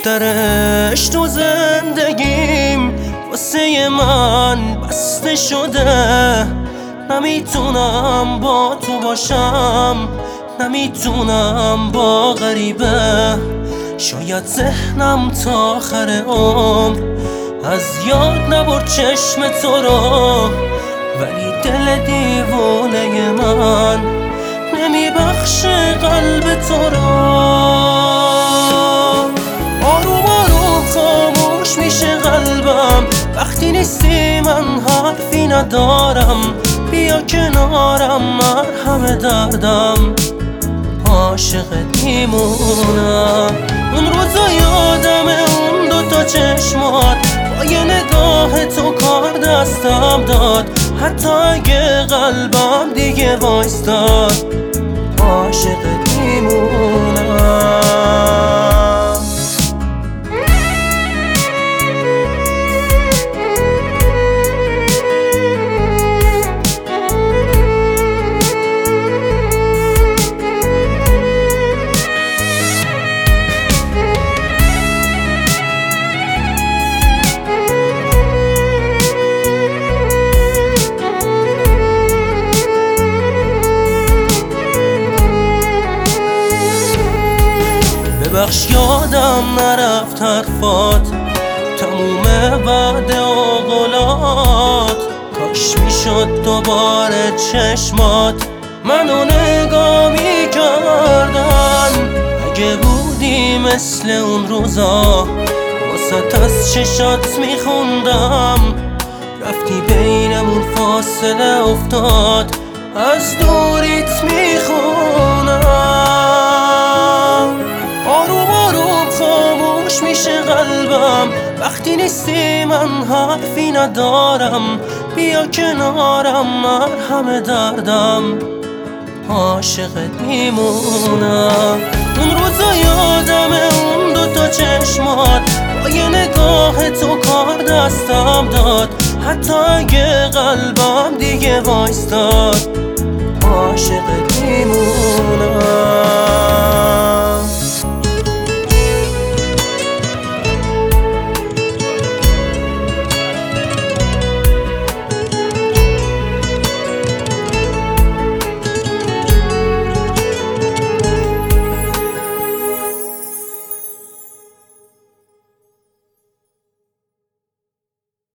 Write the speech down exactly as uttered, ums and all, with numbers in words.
دفترش تو زندگیم واسه من بسته شده. نمیتونم با تو باشم، نمیتونم با غریبه. شاید ذهنم تا آخر عمر از یاد نبرد چشم تو رو، ولی دل دیوانه من نمیبخشه قلب تو رو. آروم آروم خاموش میشه قلبم وقتی نیستی، من حرفی ندارم. بیا کنارم مرهم دردم، عاشق دیمونم. اون روزا یادمه اون دوتا چشمات با یه نگاه تو کار دستم داد. حتی اگه قلبم دیگه وایستاد، عاشق دیمونم. ببخش یادم نرفت حرفات، تموم وعده و قولات. کاش میشد دوباره چشمات منو نگاه میکردن. اگه بودی مثل اون روزا واسه از چشات میخوندم. رفتی بینمون فاصله افتاد، از دوریت میخونم. آروم آروم خاموش میشه قلبم وقتی نیستی، من حرفی ندارم. بیا کنارم مرهم دردم، عاشق دیمونم. اون روزا یادمه اون دوتا چشمات با یه نگاه تو کار دستم داد. حتی اگه قلبم دیگه وایستاد، عاشق دیمونم.